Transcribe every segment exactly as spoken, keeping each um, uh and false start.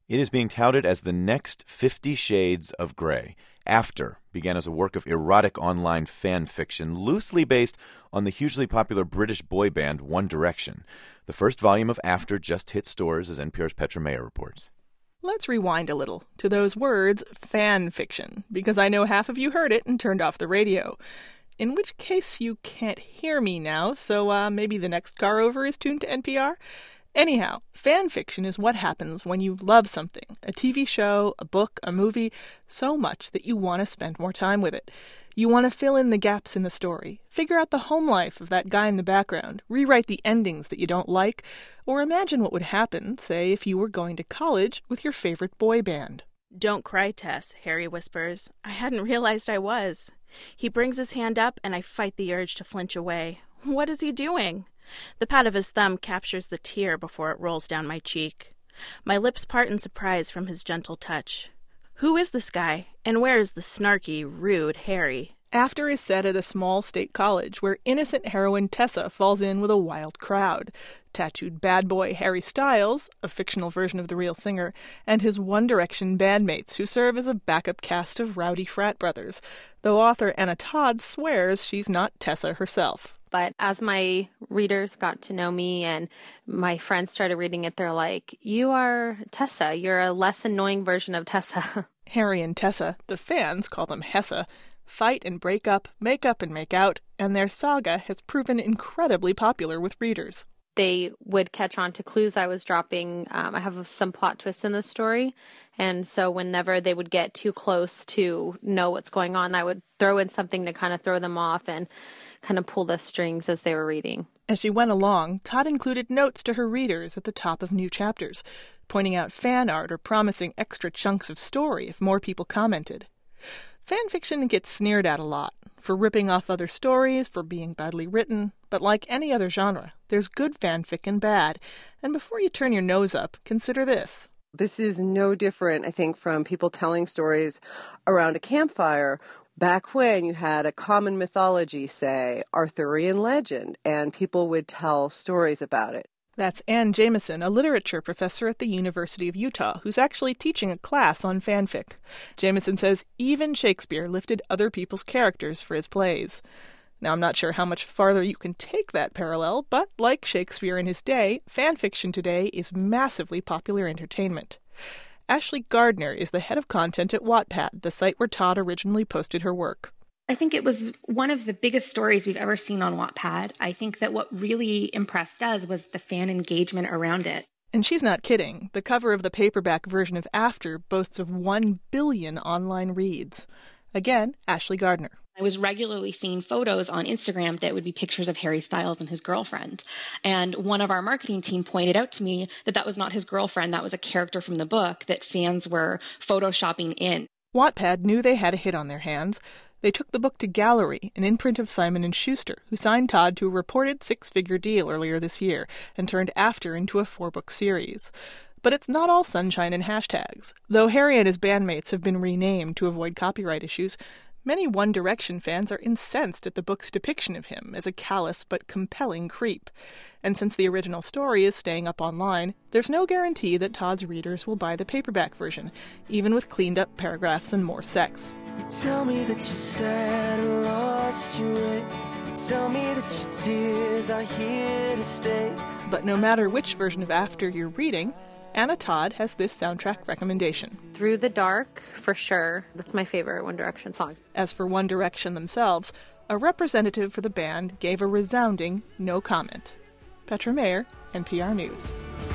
It is being touted as the next Fifty Shades of Grey. After began as a work of erotic online fan fiction loosely based on the hugely popular British boy band One Direction. The first volume of After just hit stores, as N P R's Petra Mayer reports. Let's rewind a little to those words, fan fiction, because I know half of you heard it and turned off the radio. In which case you can't hear me now, so uh, maybe the next car over is tuned to N P R? Anyhow, fan fiction is what happens when you love something, a T V show, a book, a movie, so much that you want to spend more time with it. You want to fill in the gaps in the story, figure out the home life of that guy in the background, rewrite the endings that you don't like, or imagine what would happen, say, if you were going to college with your favorite boy band. "Don't cry, Tess," Harry whispers. "I hadn't realized I was." He brings his hand up, and I fight the urge to flinch away. What is he doing? The pat of his thumb captures the tear before it rolls down my cheek. My lips part in surprise from his gentle touch. Who is this guy, and where is the snarky, rude Harry? After is set at a small state college where innocent heroine Tessa falls in with a wild crowd. Tattooed bad boy Harry Styles, a fictional version of the real singer, and his One Direction bandmates who serve as a backup cast of rowdy frat brothers, though author Anna Todd swears she's not Tessa herself. But as my readers got to know me and my friends started reading it, they're like, you are Tessa. You're a less annoying version of Tessa. Harry and Tessa, the fans call them Hessa, fight and break up, make up and make out, and their saga has proven incredibly popular with readers. They would catch on to clues I was dropping. Um, I have some plot twists in the story, and so whenever they would get too close to know what's going on, I would throw in something to kind of throw them off and kind of pull the strings as they were reading. As she went along, Todd included notes to her readers at the top of new chapters, pointing out fan art or promising extra chunks of story if more people commented. Fan fiction gets sneered at a lot, for ripping off other stories, for being badly written, but like any other genre, there's good fanfic and bad. And before you turn your nose up, consider this. This is no different, I think, from people telling stories around a campfire. Back when you had a common mythology, say, Arthurian legend, and people would tell stories about it. That's Ann Jameson, a literature professor at the University of Utah, who's actually teaching a class on fanfic. Jameson says even Shakespeare lifted other people's characters for his plays. Now, I'm not sure how much farther you can take that parallel, but like Shakespeare in his day, fanfiction today is massively popular entertainment. Ashley Gardner is the head of content at Wattpad, the site where Todd originally posted her work. I think it was one of the biggest stories we've ever seen on Wattpad. I think that what really impressed us was the fan engagement around it. And she's not kidding. The cover of the paperback version of After boasts of one billion online reads. Again, Ashley Gardner. I was regularly seeing photos on Instagram that would be pictures of Harry Styles and his girlfriend. And one of our marketing team pointed out to me that that was not his girlfriend. That was a character from the book that fans were photoshopping in. Wattpad knew they had a hit on their hands. They took the book to Gallery, an imprint of Simon and Schuster, who signed Todd to a reported six-figure deal earlier this year and turned After into a four-book series. But it's not all sunshine and hashtags. Though Harry and his bandmates have been renamed to avoid copyright issues, many One Direction fans are incensed at the book's depiction of him as a callous but compelling creep. And since the original story is staying up online, there's no guarantee that Todd's readers will buy the paperback version, even with cleaned-up paragraphs and more sex. You tell me that you're sad and lost your way. You tell me that your tears are here to stay. But no matter which version of After you're reading, Anna Todd has this soundtrack recommendation. Through the Dark, for sure. That's my favorite One Direction song. As for One Direction themselves, a representative for the band gave a resounding no comment. Petra Mayer, N P R News.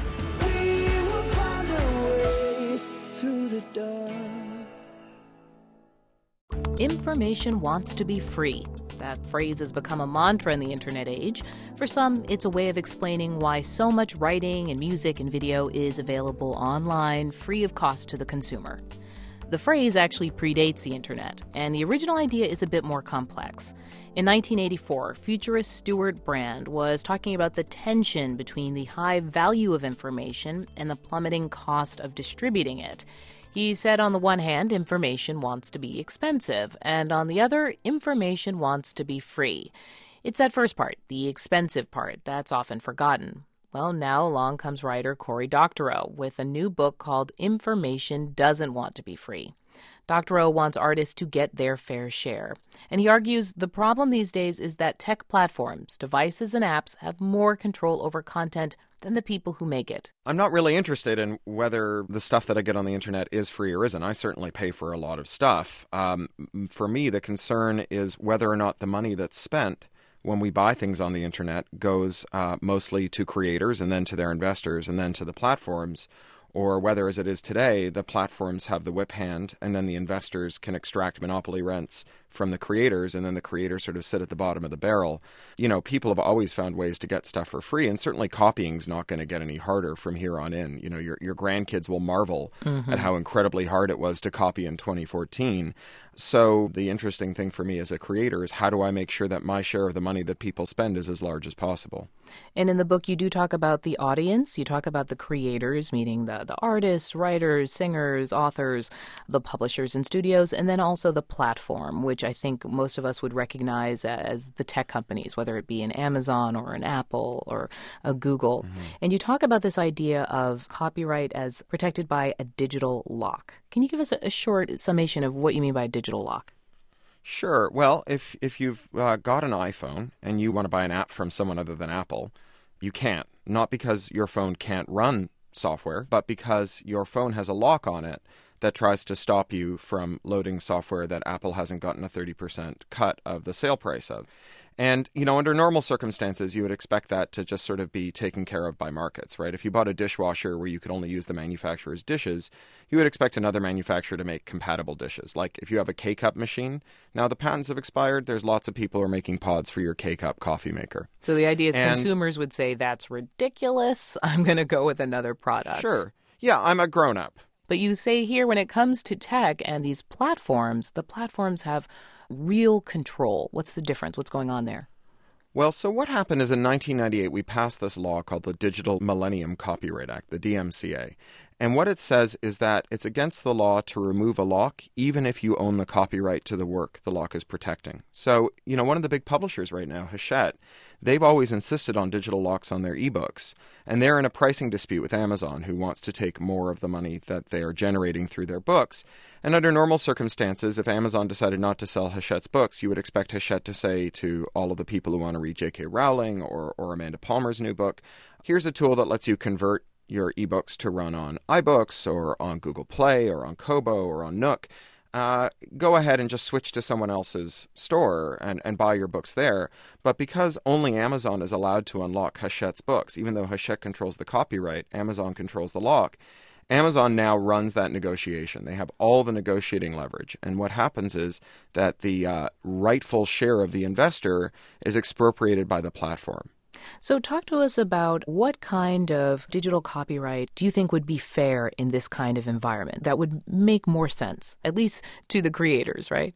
We will find a way through the dark. Information wants to be free. That phrase has become a mantra in the internet age. For some, it's a way of explaining why so much writing and music and video is available online, free of cost to the consumer. The phrase actually predates the internet, and the original idea is a bit more complex. In nineteen eighty-four, futurist Stuart Brand was talking about the tension between the high value of information and the plummeting cost of distributing it. He said on the one hand, information wants to be expensive, and on the other, information wants to be free. It's that first part, the expensive part, that's often forgotten. Well, now along comes writer Cory Doctorow with a new book called Information Doesn't Want to Be Free. Doctorow wants artists to get their fair share. And he argues the problem these days is that tech platforms, devices, and apps have more control over content than the people who make it. I'm not really interested in whether the stuff that I get on the internet is free or isn't. I certainly pay for a lot of stuff. Um, for me, the concern is whether or not the money that's spent when we buy things on the internet goes uh, mostly to creators and then to their investors and then to the platforms, or whether, as it is today, the platforms have the whip hand and then the investors can extract monopoly rents from the creators and then the creators sort of sit at the bottom of the barrel. You know, people have always found ways to get stuff for free, and certainly copying's not going to get any harder from here on in. You know, your your grandkids will marvel mm-hmm. at how incredibly hard it was to copy in twenty fourteen. So the interesting thing for me as a creator is how do I make sure that my share of the money that people spend is as large as possible? And in the book, you do talk about the audience. You talk about the creators, meaning the, the artists, writers, singers, authors, the publishers and studios, and then also the platform, which I think most of us would recognize as the tech companies, whether it be an Amazon or an Apple or a Google. Mm-hmm. And you talk about this idea of copyright as protected by a digital lock. Can you give us a, a short summation of what you mean by a digital lock? Sure. Well, if if you've uh, got an iPhone and you want to buy an app from someone other than Apple, you can't. Not because your phone can't run software, but because your phone has a lock on it that tries to stop you from loading software that Apple hasn't gotten a thirty percent cut of the sale price of. And, you know, under normal circumstances, you would expect that to just sort of be taken care of by markets, right? If you bought a dishwasher where you could only use the manufacturer's dishes, you would expect another manufacturer to make compatible dishes. Like if you have a K-Cup machine, now the patents have expired, there's lots of people who are making pods for your K-Cup coffee maker. So the idea is and, consumers would say, that's ridiculous, I'm going to go with another product. Sure. Yeah, I'm a grown-up. But you say here when it comes to tech and these platforms, the platforms have real control. What's the difference? What's going on there? Well, so what happened is in nineteen ninety-eight, we passed this law called the Digital Millennium Copyright Act, the D M C A. And what it says is that it's against the law to remove a lock, even if you own the copyright to the work the lock is protecting. So, you know, one of the big publishers right now, Hachette, they've always insisted on digital locks on their ebooks. And they're in a pricing dispute with Amazon, who wants to take more of the money that they are generating through their books. And under normal circumstances, if Amazon decided not to sell Hachette's books, you would expect Hachette to say to all of the people who want to read J K. Rowling or, or Amanda Palmer's new book, here's a tool that lets you convert your ebooks to run on iBooks or on Google Play or on Kobo or on Nook. Uh, go ahead and just switch to someone else's store and, and buy your books there. But because only Amazon is allowed to unlock Hachette's books, even though Hachette controls the copyright, Amazon controls the lock, Amazon now runs that negotiation. They have all the negotiating leverage. And what happens is that the uh, rightful share of the investor is expropriated by the platform. So talk to us about what kind of digital copyright do you think would be fair in this kind of environment that would make more sense, at least to the creators, right?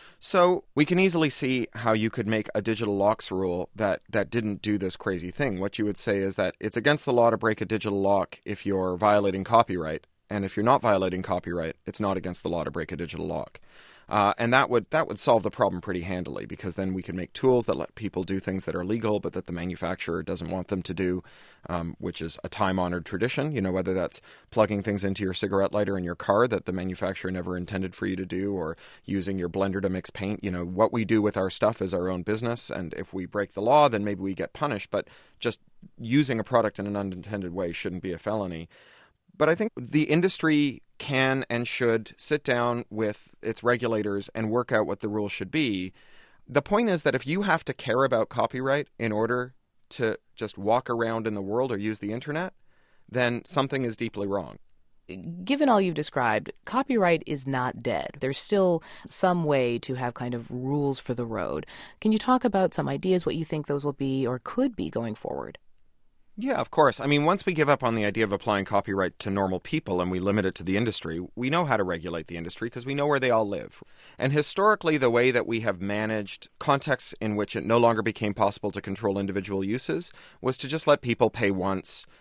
So we can easily see how you could make a digital locks rule that, that didn't do this crazy thing. What you would say is that it's against the law to break a digital lock if you're violating copyright. And if you're not violating copyright, it's not against the law to break a digital lock. Uh, and that would that would solve the problem pretty handily, because then we can make tools that let people do things that are legal but that the manufacturer doesn't want them to do, um, which is a time-honored tradition. You know, whether that's plugging things into your cigarette lighter in your car that the manufacturer never intended for you to do, or using your blender to mix paint. You know, what we do with our stuff is our own business, and if we break the law, then maybe we get punished. But just using a product in an unintended way shouldn't be a felony. But I think the industry can and should sit down with its regulators and work out what the rules should be. The point is that if you have to care about copyright in order to just walk around in the world or use the internet, then something is deeply wrong. Given all you've described, copyright is not dead. There's still some way to have kind of rules for the road. Can you talk about some ideas, what you think those will be or could be going forward? Yeah, of course. I mean, once we give up on the idea of applying copyright to normal people and we limit it to the industry, we know how to regulate the industry because we know where they all live. And historically, the way that we have managed contexts in which it no longer became possible to control individual uses was to just let people pay once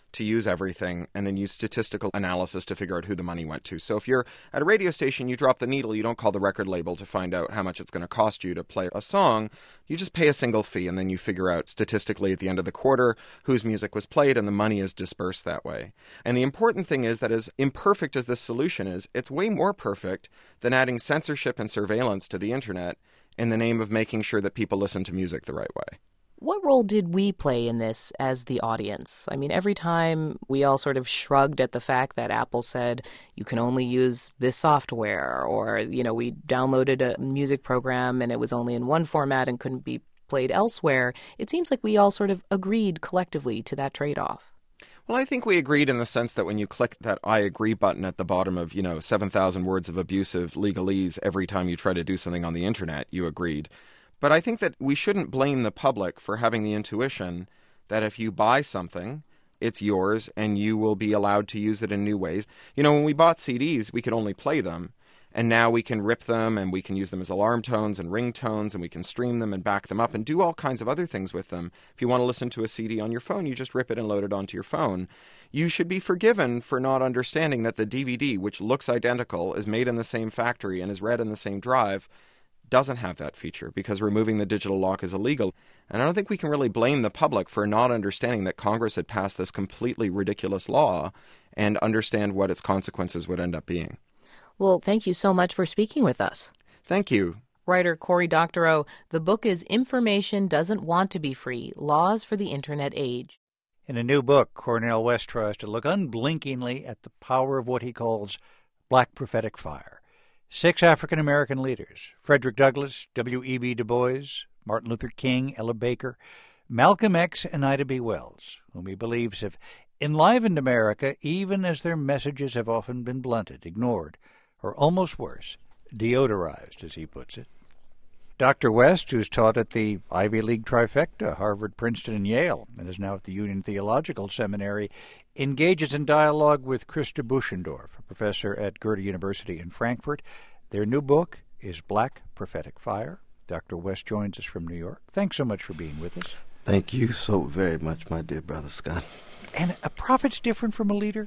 to use everything and then use statistical analysis to figure out who the money went to. So if you're at a radio station, you drop the needle, you don't call the record label to find out how much it's going to cost you to play a song. You just pay a single fee, and then you figure out statistically at the end of the quarter whose music was played, and the money is dispersed that way. And the important thing is that as imperfect as this solution is, it's way more perfect than adding censorship and surveillance to the internet in the name of making sure that people listen to music the right way. What role did we play in this as the audience? I mean, every time we all sort of shrugged at the fact that Apple said you can only use this software, or, you know, we downloaded a music program and it was only in one format and couldn't be played elsewhere. It seems like we all sort of agreed collectively to that trade-off. Well, I think we agreed in the sense that when you click that I agree button at the bottom of, you know, seven thousand words of abusive legalese every time you try to do something on the internet, you agreed. But I think that we shouldn't blame the public for having the intuition that if you buy something, it's yours and you will be allowed to use it in new ways. You know, when we bought C Ds, we could only play them. And now we can rip them and we can use them as alarm tones and ringtones, and we can stream them and back them up and do all kinds of other things with them. If you want to listen to a C D on your phone, you just rip it and load it onto your phone. You should be forgiven for not understanding that the D V D, which looks identical, is made in the same factory and is read in the same drive, doesn't have that feature because removing the digital lock is illegal. And I don't think we can really blame the public for not understanding that Congress had passed this completely ridiculous law and understand what its consequences would end up being. Well, thank you so much for speaking with us. Thank you. Writer Cory Doctorow, the book is Information Doesn't Want to Be Free, Laws for the Internet Age. In a new book, Cornel West tries to look unblinkingly at the power of what he calls black prophetic fire. Six African-American leaders, Frederick Douglass, W E B Du Bois, Martin Luther King, Ella Baker, Malcolm X, and Ida B. Wells, whom he believes have enlivened America even as their messages have often been blunted, ignored, or almost worse, deodorized, as he puts it. Doctor West, who's taught at the Ivy League trifecta, Harvard, Princeton, and Yale, and is now at the Union Theological Seminary, engages in dialogue with Christa Buschendorf, a professor at Goethe University in Frankfurt. Their new book is Black Prophetic Fire. Doctor West joins us from New York. Thanks so much for being with us. Thank you so very much, my dear brother Scott. And a prophet's different from a leader?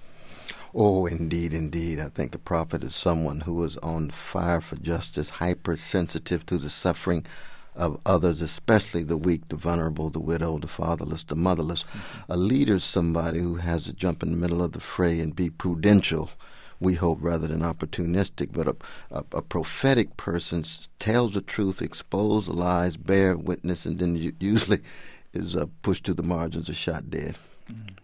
Oh, indeed, indeed. I think a prophet is someone who is on fire for justice, hypersensitive to the suffering of others, especially the weak, the vulnerable, the widow, the fatherless, the motherless. Mm-hmm. A leader is somebody who has to jump in the middle of the fray and be prudential, we hope, rather than opportunistic. But a, a, a prophetic person tells the truth, exposes the lies, bear witness, and then usually is uh, pushed to the margins or shot dead. Mm.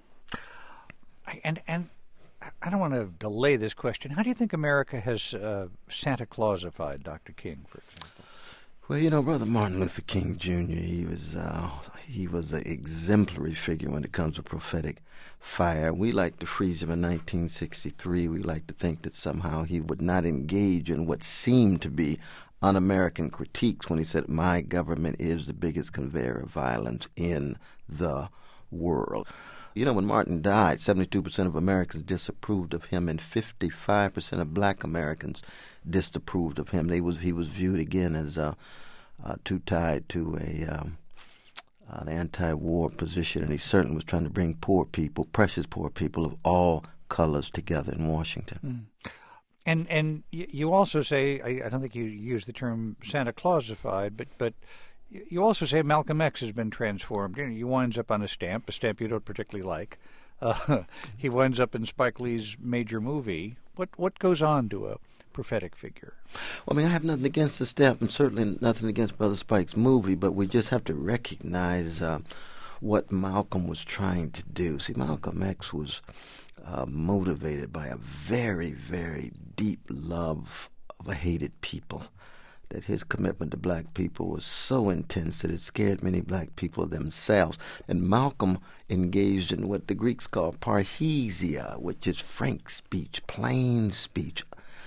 And and I don't want to delay this question. How do you think America has uh, Santa Clausified Doctor King, for example? Well, you know, Brother Martin Luther King Junior, he was uh, he was an exemplary figure when it comes to prophetic fire. We like to freeze him in nineteen sixty-three. We like to think that somehow he would not engage in what seemed to be un-American critiques when he said, "My government is the biggest conveyor of violence in the world." You know, when Martin died, seventy-two percent of Americans disapproved of him, and fifty-five percent of black Americans disapproved of him. They was He was viewed again as uh, uh, too tied to a um, an anti-war position, and he certainly was trying to bring poor people, precious poor people of all colors together in Washington. Mm. And and you also say, I, I don't think you use the term Santa Clausified, but but you also say Malcolm X has been transformed. You know, he winds up on a stamp, a stamp you don't particularly like. Uh, he winds up in Spike Lee's major movie. What what goes on to a prophetic figure? Well, I mean, I have nothing against the stamp and certainly nothing against Brother Spike's movie, but we just have to recognize uh, what Malcolm was trying to do. See, Malcolm X was uh, motivated by a very, very deep love of a hated people. That his commitment to black people was so intense that it scared many black people themselves. And Malcolm engaged in what the Greeks call parrhesia, which is frank speech, plain speech,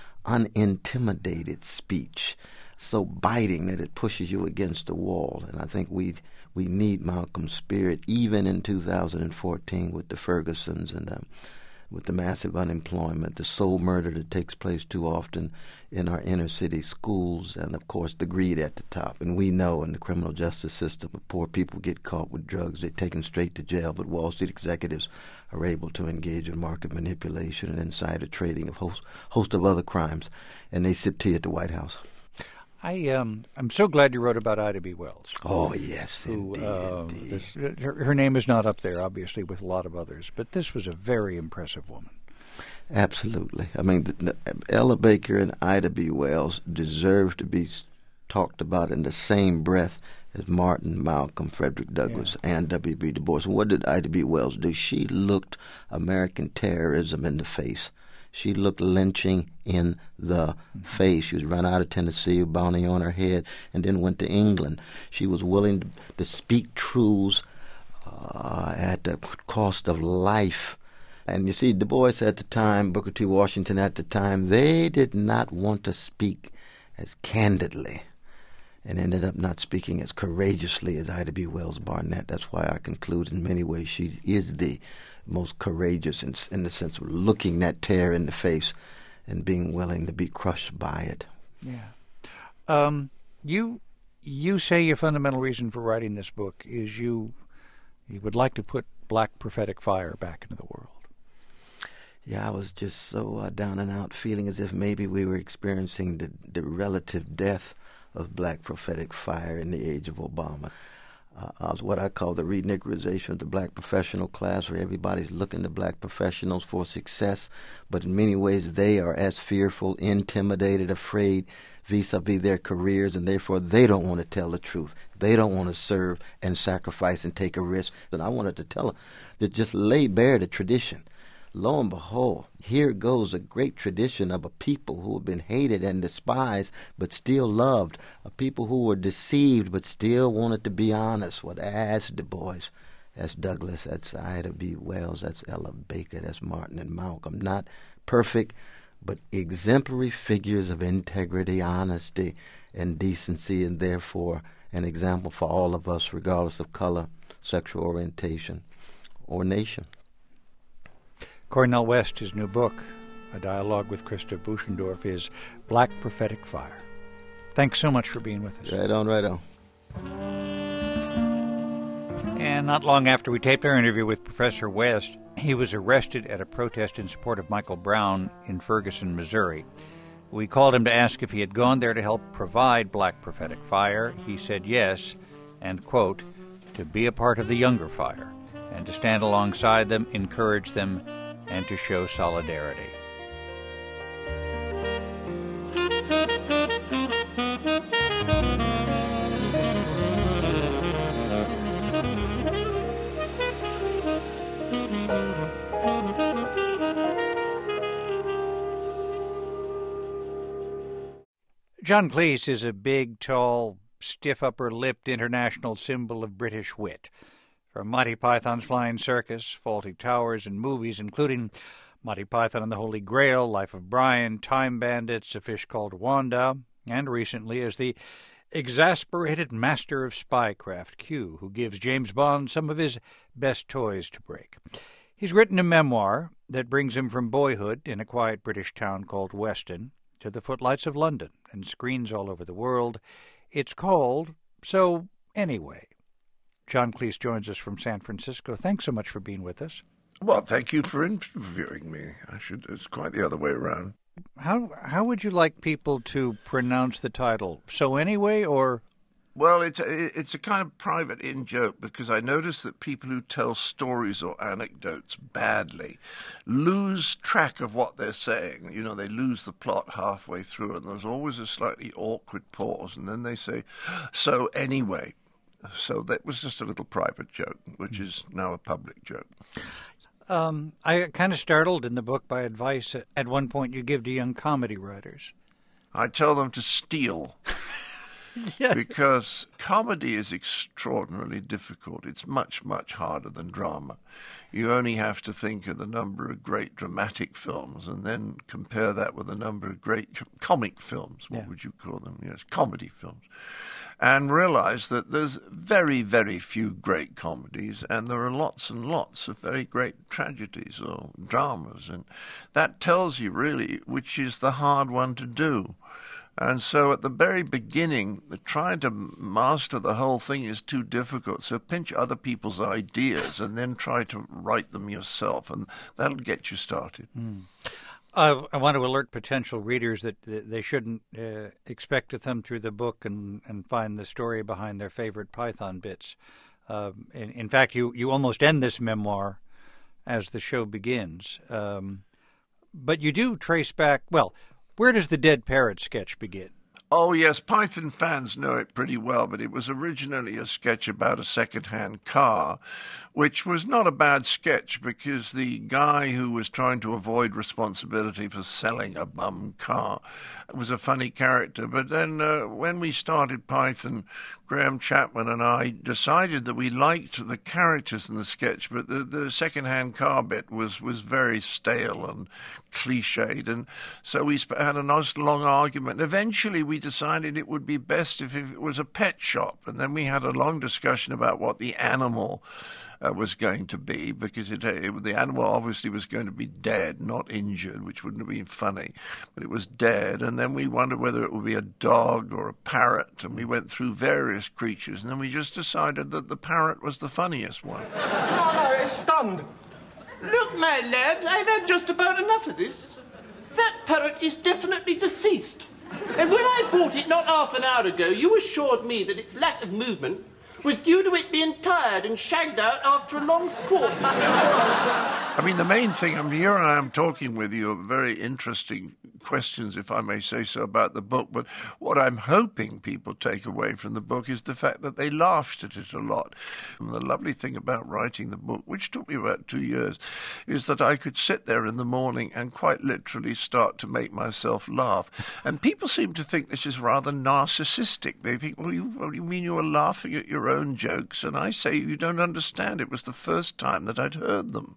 unintimidated speech, so biting that it pushes you against the wall. And I think we we need Malcolm's spirit even in two thousand fourteen with the Fergusons and um, with the massive unemployment, the soul murder that takes place too often in our inner city schools, and, of course, the greed at the top. And we know in the criminal justice system, if poor people get caught with drugs, they're taken straight to jail, but Wall Street executives are able to engage in market manipulation and insider trading of host host of other crimes, and they sip tea at the White House. I um I'm so glad you wrote about Ida B. Wells. Oh yes, who, indeed, uh, indeed. This, her, her name is not up there, obviously, with a lot of others, but this was a very impressive woman. Absolutely. I mean, the, the, Ella Baker and Ida B. Wells deserve to be talked about in the same breath as Martin, Malcolm, Frederick Douglass, yeah. and W B. Du Bois. And what did Ida B. Wells do? She looked American terrorism in the face. She looked lynching in the mm-hmm. face. She was run out of Tennessee, a bounty on her head, and then went to England. She was willing to, to speak truths uh, at the cost of life. And you see, Du Bois at the time, Booker T. Washington at the time, they did not want to speak as candidly and ended up not speaking as courageously as Ida B. Wells Barnett. That's why I conclude in many ways she is the most courageous in, in the sense of looking that terror in the face and being willing to be crushed by it. Yeah. Um, you you say your fundamental reason for writing this book is you you would like to put black prophetic fire back into the world. Yeah, I was just so uh, down and out, feeling as if maybe we were experiencing the, the relative death of black prophetic fire in the age of Obama. Uh, I was what I call the re-Niggeriization of the black professional class, where everybody's looking to black professionals for success, but in many ways they are as fearful, intimidated, afraid vis-a-vis their careers, and therefore they don't want to tell the truth. They don't want to serve and sacrifice and take a risk. And I wanted to tell them to just lay bare the tradition. Lo and behold, here goes a great tradition of a people who have been hated and despised but still loved, a people who were deceived but still wanted to be honest. Well, that's Du Bois, that's Douglass, that's Ida B. Wells, that's Ella Baker, that's Martin and Malcolm. Not perfect, but exemplary figures of integrity, honesty, and decency, and therefore an example for all of us, regardless of color, sexual orientation, or nation. Cornel West, his new book, a dialogue with Krista Buchendorf, is Black Prophetic Fire. Thanks so much for being with us. Right on, right on. And not long after we taped our interview with Professor West, he was arrested at a protest in support of Michael Brown in Ferguson, Missouri. We called him to ask if he had gone there to help provide Black Prophetic Fire. He said yes, and, quote, to be a part of the younger fire, and to stand alongside them, encourage them, and to show solidarity. John Cleese is a big, tall, stiff upper-lipped international symbol of British wit. From Monty Python's Flying Circus, Fawlty Towers, and movies, including Monty Python and the Holy Grail, Life of Brian, Time Bandits, A Fish Called Wanda, and recently as the exasperated master of spycraft, Q, who gives James Bond some of his best toys to break. He's written a memoir that brings him from boyhood in a quiet British town called Weston to the footlights of London and screens all over the world. It's called So Anyway. John Cleese joins us from San Francisco. Thanks so much for being with us. Well, thank you for interviewing me. I should. It's quite the other way around. How how would you like people to pronounce the title? So Anyway, or? Well, it's a, it's a kind of private in-joke, because I notice that people who tell stories or anecdotes badly lose track of what they're saying. You know, they lose the plot halfway through, and there's always a slightly awkward pause, and then they say, so anyway. So that was just a little private joke, which is now a public joke. Um, I kind of startled in the book by advice at one point you give to young comedy writers. I tell them to steal. Yeah. Because comedy is extraordinarily difficult. It's much, much harder than drama. You only have to think of the number of great dramatic films and then compare that with the number of great comic films. What yeah. would you call them? Yes, comedy films. And realize that there's very, very few great comedies, and there are lots and lots of very great tragedies or dramas. And that tells you really which is the hard one to do. And so at the very beginning, trying to master the whole thing is too difficult. So pinch other people's ideas and then try to write them yourself, and that'll get you started. Mm. Uh, I want to alert potential readers that they shouldn't uh, expect to thumb through the book and, and find the story behind their favorite Python bits. Uh, in, in fact, you, you almost end this memoir as the show begins. Um, but you do trace back, well, where does the Dead Parrot sketch begin? Oh, yes, Python fans know it pretty well, but it was originally a sketch about a second-hand car, which was not a bad sketch because the guy who was trying to avoid responsibility for selling a bum car was a funny character. But then uh, when we started Python, Graham Chapman and I decided that we liked the characters in the sketch, but the, the second-hand car bit was, was very stale and cliched, and so we had a nice long argument. Eventually we decided it would be best if, if it was a pet shop, and then we had a long discussion about what the animal uh, was going to be, because it, it, the animal obviously was going to be dead, not injured, which wouldn't have been funny, but it was dead. And then we wondered whether it would be a dog or a parrot, and we went through various creatures, and then we just decided that the parrot was the funniest one. No, no, it's stunned. Look, my lad, I've had just about enough of this. That parrot is definitely deceased. And when I bought it not half an hour ago, you assured me that its lack of movement was due to it being tired and shagged out after a long squat. I mean, the main thing, I'm here and I am talking with you, very interesting questions, if I may say so, about the book. But what I'm hoping people take away from the book is the fact that they laughed at it a lot. And the lovely thing about writing the book, which took me about two years, is that I could sit there in the morning and quite literally start to make myself laugh. And people seem to think this is rather narcissistic. They think, well, you, well, you mean you were laughing at your own jokes? And I say, you don't understand. It was the first time that I'd heard them.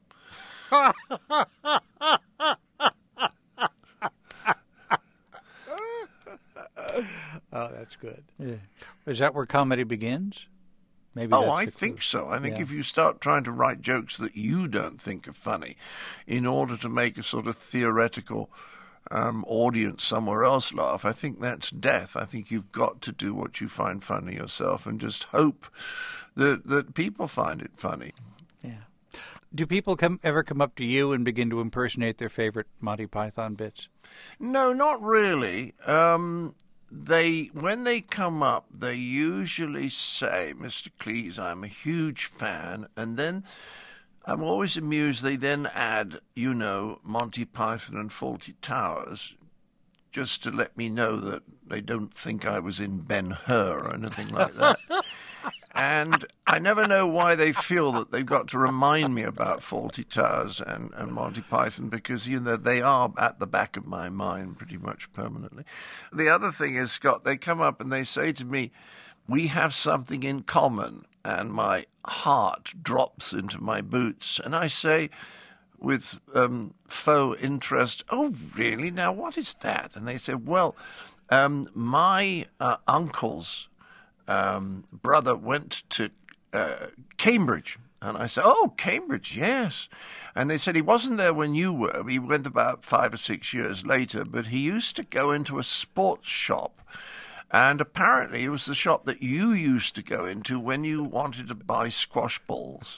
Oh, that's good. Yeah. Is that where comedy begins? Maybe. Oh, that's I the think clue. so. I think Yeah. if you start trying to write jokes that you don't think are funny in order to make a sort of theoretical um, audience somewhere else laugh, I think that's death. I think you've got to do what you find funny yourself and just hope that, that people find it funny. Yeah. Do people come ever come up to you and begin to impersonate their favorite Monty Python bits? No, not really. Um, they when they come up, they usually say, Mister Cleese, I'm a huge fan, and then I'm always amused they then add, you know, Monty Python and Fawlty Towers, just to let me know that they don't think I was in Ben-Hur or anything like that. And I never know why they feel that they've got to remind me about Fawlty Towers and, and Monty Python, because, you know, they are at the back of my mind pretty much permanently. The other thing is, Scott, they come up and they say to me, we have something in common, and my heart drops into my boots. And I say, with um, faux interest, oh, really? Now, what is that? And they say, well, um, my uh, uncle's Um, brother went to uh, Cambridge. And I said, oh, Cambridge, yes. And they said he wasn't there when you were. He went about five or six years later, but he used to go into a sports shop. And apparently it was the shop that you used to go into when you wanted to buy squash balls.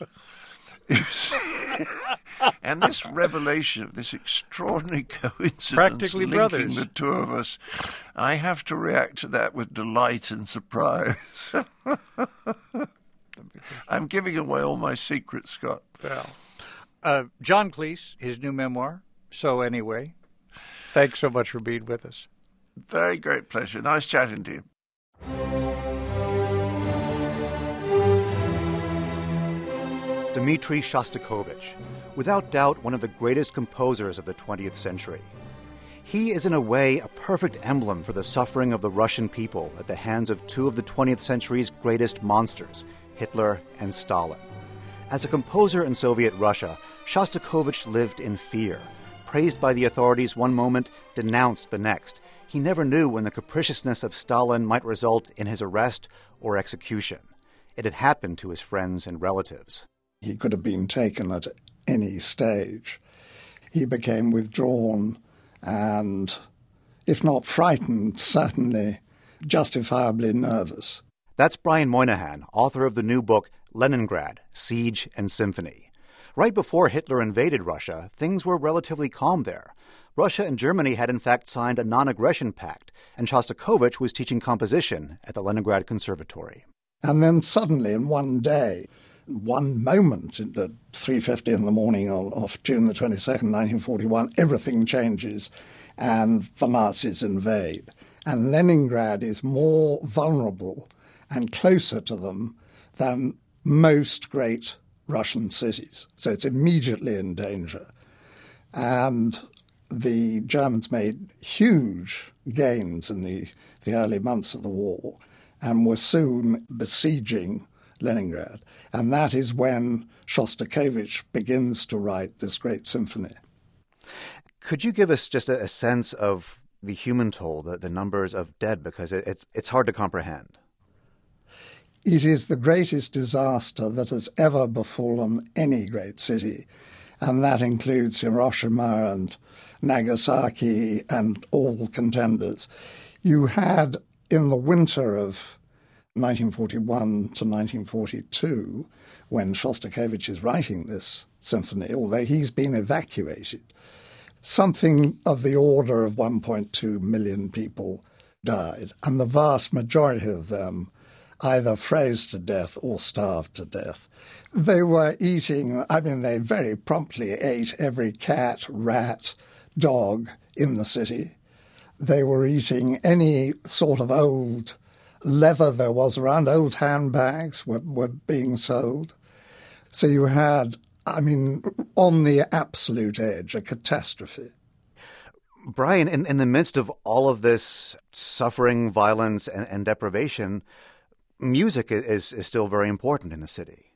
And this revelation of this extraordinary coincidence Practically linking brothers. the two of us, I have to react to that with delight and surprise. I'm giving away all my secrets, Scott. Well, uh, John Cleese, his new memoir, So Anyway. Thanks so much for being with us. Very great pleasure. Nice chatting to you. Dmitri Shostakovich, without doubt one of the greatest composers of the twentieth century. He is in a way a perfect emblem for the suffering of the Russian people at the hands of two of the twentieth century's greatest monsters, Hitler and Stalin. As a composer in Soviet Russia, Shostakovich lived in fear. Praised by the authorities one moment, denounced the next. He never knew when the capriciousness of Stalin might result in his arrest or execution. It had happened to his friends and relatives. He could have been taken at any stage. He became withdrawn and if not frightened, certainly justifiably nervous. That's Brian Moynihan, author of the new book Leningrad, Siege and Symphony. Right before Hitler invaded Russia, things were relatively calm there. Russia and Germany had in fact signed a non-aggression pact, and Shostakovich was teaching composition at the Leningrad Conservatory. And then suddenly, in one day, one moment, at three fifty in the morning of June the twenty-second, nineteen forty-one, everything changes and the Nazis invade. And Leningrad is more vulnerable and closer to them than most great Russian cities. So it's immediately in danger. And the Germans made huge gains in the, the early months of the war and were soon besieging Leningrad. And that is when Shostakovich begins to write this great symphony. Could you give us just a, a sense of the human toll, the, the numbers of dead, because it, it's, it's hard to comprehend? It is the greatest disaster that has ever befallen any great city, and that includes Hiroshima and Nagasaki and all contenders. You had, in the winter of nineteen forty-one to nineteen forty-two, when Shostakovich is writing this symphony, although he's been evacuated, something of the order of one point two million people died, and the vast majority of them either froze to death or starved to death. They were eating, I mean, they very promptly ate every cat, rat, dog in the city. They were eating any sort of old leather there was around. Old handbags were, were being sold. So you had, I mean, on the absolute edge, a catastrophe. Brian, in, in the midst of all of this suffering, violence, and, and deprivation, music is, is still very important in the city.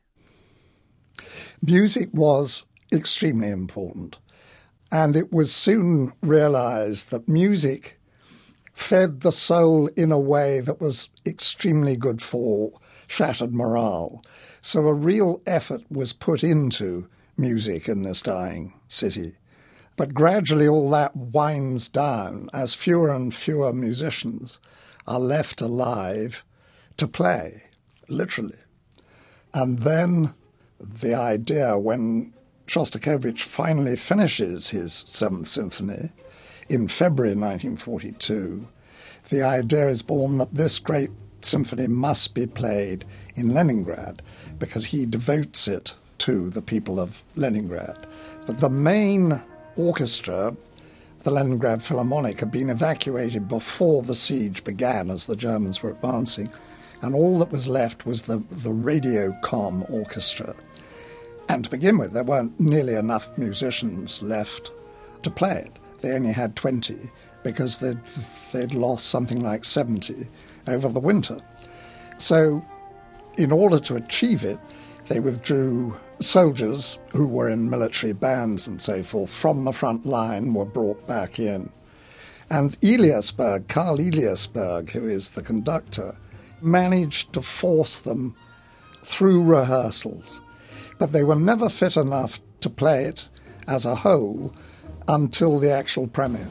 Music was extremely important. And it was soon realized that music fed the soul in a way that was extremely good for shattered morale. So a real effort was put into music in this dying city. But gradually all that winds down as fewer and fewer musicians are left alive to play, literally. And then the idea, when Shostakovich finally finishes his Seventh Symphony in February nineteen forty-two, the idea is born that this great symphony must be played in Leningrad because he devotes it to the people of Leningrad. But the main orchestra, the Leningrad Philharmonic, had been evacuated before the siege began as the Germans were advancing, and all that was left was the, the Radiocom orchestra. And to begin with, there weren't nearly enough musicians left to play it. They only had twenty because they'd, they'd lost something like seventy over the winter. So in order to achieve it, they withdrew soldiers who were in military bands and so forth from the front line, were brought back in. And Eliasberg, Karl Eliasberg, who is the conductor, managed to force them through rehearsals. But they were never fit enough to play it as a whole until the actual premiere.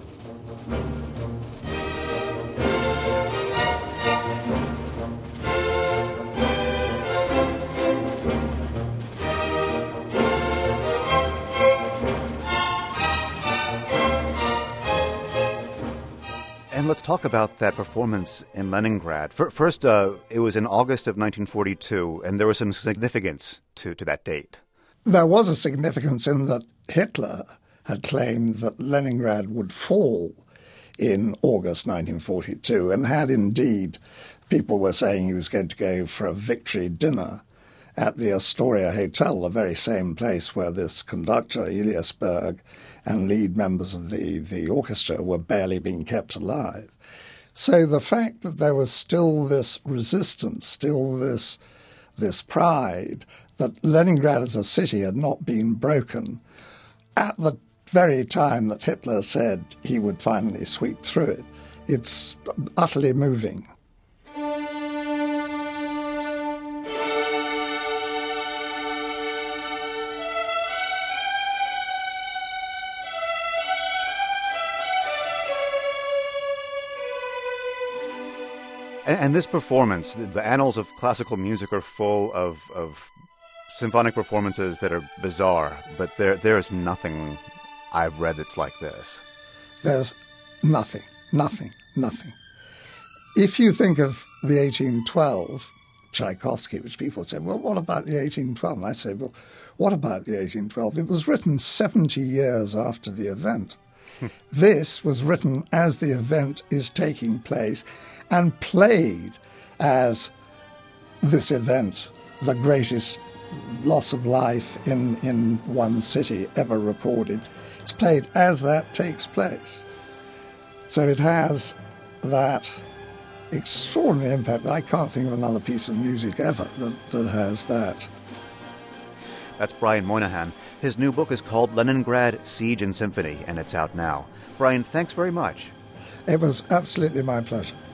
And let's talk about that performance in Leningrad. First, uh, it was in August of nineteen forty-two, and there was some significance to, to that date. There was a significance in that Hitler had claimed that Leningrad would fall in August nineteen forty-two, and had indeed. People were saying he was going to go for a victory dinner at the Astoria Hotel, the very same place where this conductor, Eliasberg, and lead members of the, the orchestra were barely being kept alive. So the fact that there was still this resistance, still this, this pride, that Leningrad as a city had not been broken, at the very time that Hitler said he would finally sweep through it, it's utterly moving. And, and this performance, the, the annals of classical music are full of, of symphonic performances that are bizarre, but there there is nothing I've read that's like this. There's nothing, nothing, nothing. If you think of the eighteen twelve Tchaikovsky, which people say, well, what about the eighteen twelve? And I say, well, what about the eighteen twelve? It was written seventy years after the event. This was written as the event is taking place and played as this event, the greatest loss of life in, in one city ever recorded. It's played as that takes place. So it has that extraordinary impact. I can't think of another piece of music ever that, that has that. That's Brian Moynihan. His new book is called Leningrad, Siege and Symphony, and it's out now. Brian, thanks very much. It was absolutely my pleasure.